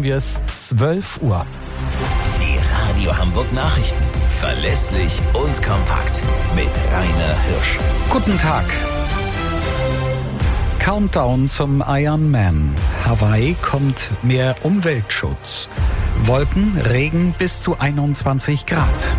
wir es 12 Uhr. Die Radio Hamburg Nachrichten. Verlässlich und kompakt. Mit Rainer Hirsch. Guten Tag. Countdown zum Ironman. Hawaii kommt mehr Umweltschutz. Wolken, Regen bis zu 21 Grad.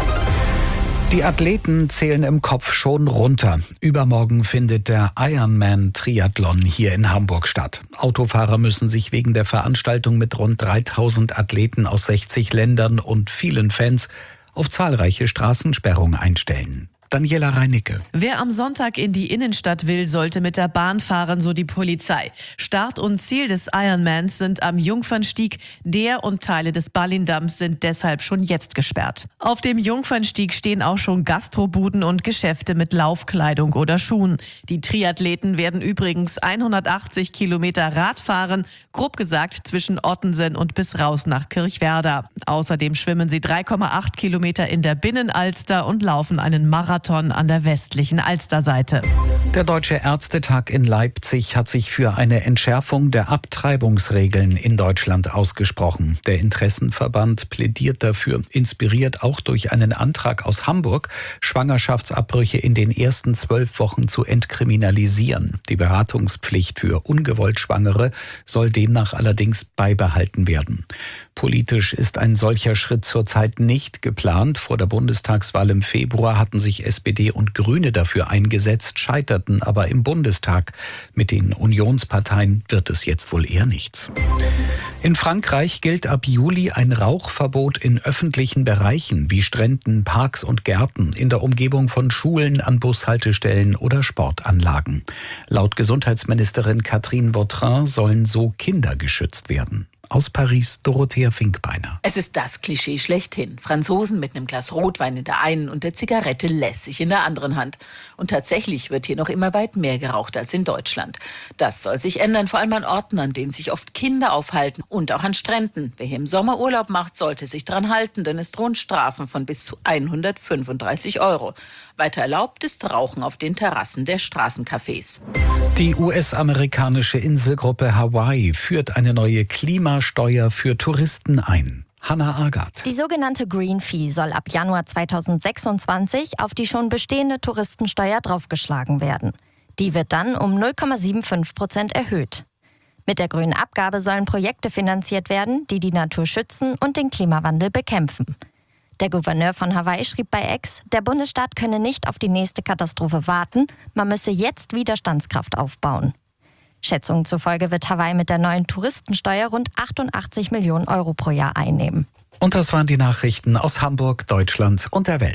Die Athleten zählen im Kopf schon runter. Übermorgen findet der Ironman-Triathlon hier in Hamburg statt. Autofahrer müssen sich wegen der Veranstaltung mit rund 3000 Athleten aus 60 Ländern und vielen Fans auf zahlreiche Straßensperrungen einstellen. Daniela Reinicke. Wer am Sonntag in die Innenstadt will, sollte mit der Bahn fahren, so die Polizei. Start und Ziel des Ironmans sind am Jungfernstieg. Der und Teile des Ballindamms sind deshalb schon jetzt gesperrt. Auf dem Jungfernstieg stehen auch schon Gastrobuden und Geschäfte mit Laufkleidung oder Schuhen. Die Triathleten werden übrigens 180 Kilometer Rad fahren, grob gesagt zwischen Ottensen und bis raus nach Kirchwerder. Außerdem schwimmen sie 3,8 Kilometer in der Binnenalster und laufen einen Marathon an der westlichen Alsterseite. Der Deutsche Ärztetag in Leipzig hat sich für eine Entschärfung der Abtreibungsregeln in Deutschland ausgesprochen. Der Interessenverband plädiert dafür, inspiriert auch durch einen Antrag aus Hamburg, Schwangerschaftsabbrüche in den ersten 12 Wochen zu entkriminalisieren. Die Beratungspflicht für ungewollt Schwangere soll demnach allerdings beibehalten werden. Politisch ist ein solcher Schritt zurzeit nicht geplant. Vor der Bundestagswahl im Februar hatten sich SPD und Grüne dafür eingesetzt, scheiterten aber im Bundestag. Mit den Unionsparteien wird es jetzt wohl eher nichts. In Frankreich gilt ab Juli ein Rauchverbot in öffentlichen Bereichen wie Stränden, Parks und Gärten, in der Umgebung von Schulen, an Bushaltestellen oder Sportanlagen. Laut Gesundheitsministerin Catherine Vautrin sollen so Kinder geschützt werden. Aus Paris, Dorothea Finkbeiner. Es ist das Klischee schlechthin. Franzosen mit einem Glas Rotwein in der einen und der Zigarette lässig in der anderen Hand. Und tatsächlich wird hier noch immer weit mehr geraucht als in Deutschland. Das soll sich ändern, vor allem an Orten, an denen sich oft Kinder aufhalten und auch an Stränden. Wer hier im Sommer Urlaub macht, sollte sich dran halten, denn es drohen Strafen von bis zu 135 €. Weiter erlaubt ist Rauchen auf den Terrassen der Straßencafés. Die US-amerikanische Inselgruppe Hawaii führt eine neue Klimasteuer für Touristen ein. Hannah Agath. Die sogenannte Green Fee soll ab Januar 2026 auf die schon bestehende Touristensteuer draufgeschlagen werden. Die wird dann um 0,75% erhöht. Mit der grünen Abgabe sollen Projekte finanziert werden, die die Natur schützen und den Klimawandel bekämpfen. Der Gouverneur von Hawaii schrieb bei X, der Bundesstaat könne nicht auf die nächste Katastrophe warten, man müsse jetzt Widerstandskraft aufbauen. Schätzungen zufolge wird Hawaii mit der neuen Touristensteuer rund 88 Millionen € pro Jahr einnehmen. Und das waren die Nachrichten aus Hamburg, Deutschland und der Welt.